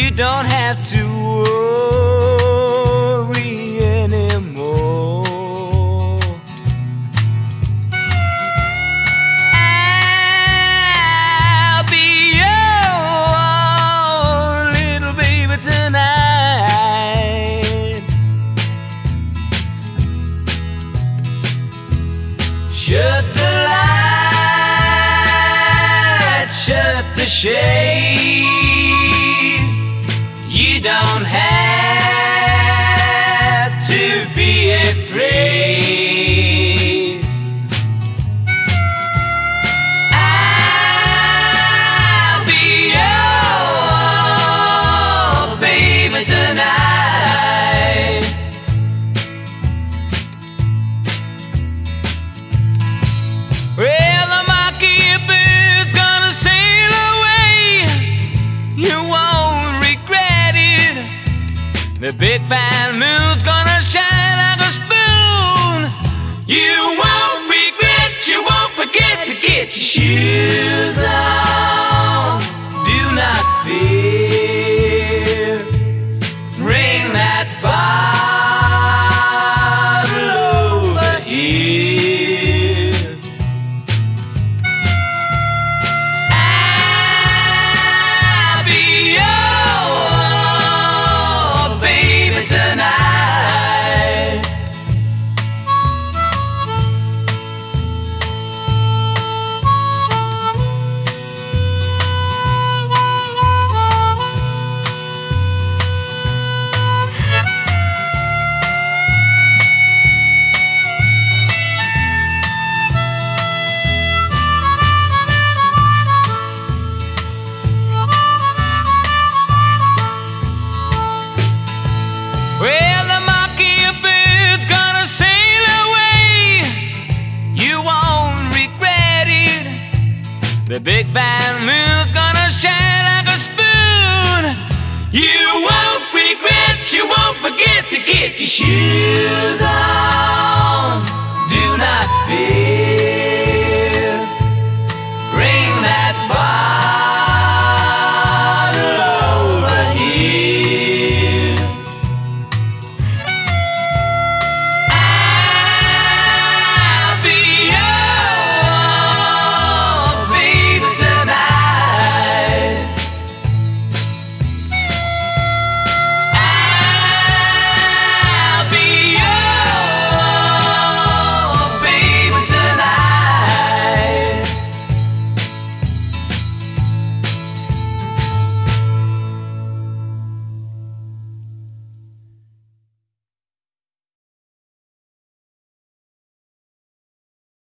You don't have to worry anymore. I'll be your little baby tonight. Shut the light, shut the shade. You don't have to be afraid. I'll be your baby tonight. Well, the mockingbirds gonna sail away. You won't regret it. The big fat moon's gonna shine like a spoon. You won't regret, you won't forget to get your shoes on. Do not fear. Bring that bottle over here. I'll be your baby tonight. Well, the mockingbird's gonna sail away. You won't regret it. The big fat moon's gonna shine like a spoon. You won't regret, you won't forget to get your shoes on. Do not fear.